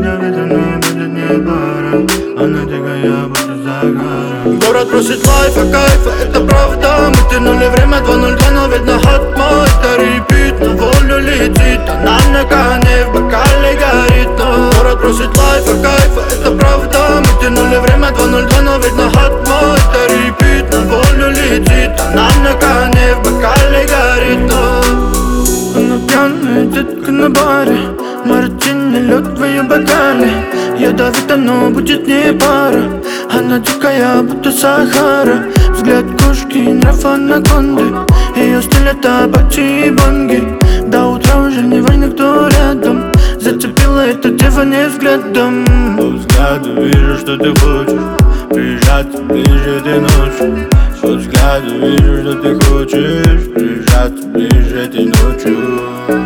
сегодня видно, будет не пара. Она дикая, будто загара. Город просит лайфа, кайфа, это правда. Мы тянули время 2:02, но видно хат мой. Это репит, на волю летит. Она на коне, в бокале горит. Но город просит лайфа, кайфа, это правда. Мы тянули время 2:02, но видно хат мой. Это репит, на волю летит. Она на коне, в бокале горит. Но она пьяная детка на баре. Мартини, лед в ее бокале. Ядовито, но будет не пара. Она дикая, будто Сахара. Взгляд кошки, нрав анаконды. Ее стиль это бачи и бонги. До утра уже не важно, кто рядом. Зацепила эта дева не взглядом. По взгляду вижу, что ты хочешь прижаться ближе этой ночью. По взгляду вижу, что ты хочешь прижаться ближе этой ночью.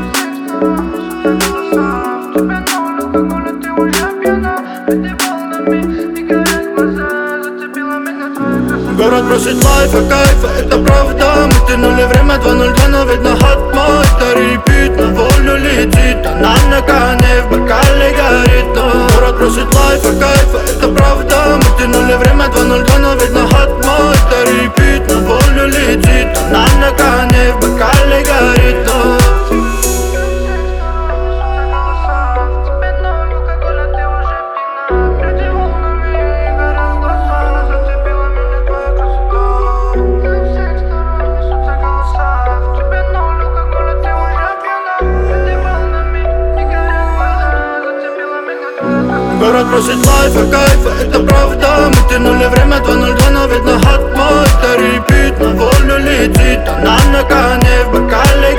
Город просит лайфа, кайфа, это правда. Мы тянули время 2:02, но видно хат мой. Это репит, на волю летит. Она на коне, в бокале горит. Но город просит лайфа, кайфа, это правда. Мы тянули время 2:02, но видно хат мой. Это репит, на волю летит. Она на коне, в бокале горит. Город просит лайфа, кайфа, это правда. Мы тянули время 2:02, но видно хат мой. Это репит, на волю летит. Она на коне, в бокале